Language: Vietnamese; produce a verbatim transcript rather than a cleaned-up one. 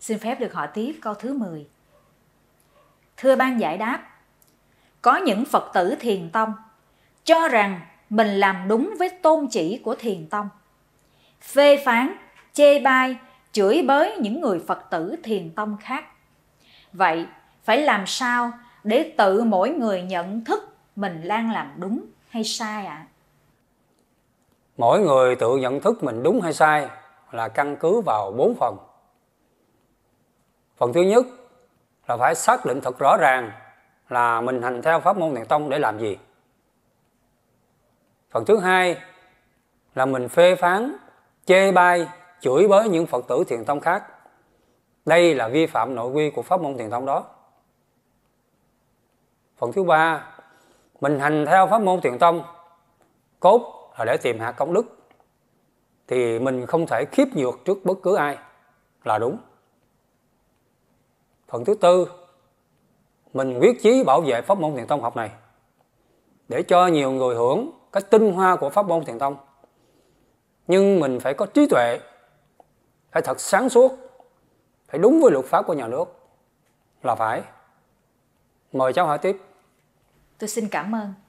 Xin phép được hỏi tiếp câu thứ mười. Thưa ban giải đáp, có những Phật tử Thiền tông cho rằng mình làm đúng với tôn chỉ của Thiền tông, phê phán, chê bai, chửi bới những người Phật tử Thiền tông khác. Vậy phải làm sao để tự mỗi người nhận thức mình đang làm đúng hay sai ạ? À? Mỗi người tự nhận thức mình đúng hay sai là căn cứ vào bốn phần. Phần thứ nhất là phải xác định thật rõ ràng là mình hành theo pháp môn Thiền tông để làm gì. Phần thứ hai là mình phê phán, chê bai, chửi bới những Phật tử Thiền tông khác. Đây là vi phạm nội quy của pháp môn Thiền tông đó. Phần thứ ba, mình hành theo pháp môn Thiền tông cốt là để tìm hạt công đức, thì mình không thể khiếp nhược trước bất cứ ai, là đúng. Phần thứ tư, mình quyết chí bảo vệ pháp môn Thiền tông học này để cho nhiều người hưởng cái tinh hoa của pháp môn Thiền tông. Nhưng mình phải có trí tuệ, phải thật sáng suốt, phải đúng với luật pháp của nhà nước là phải. Mời cháu hỏi tiếp. Tôi xin cảm ơn.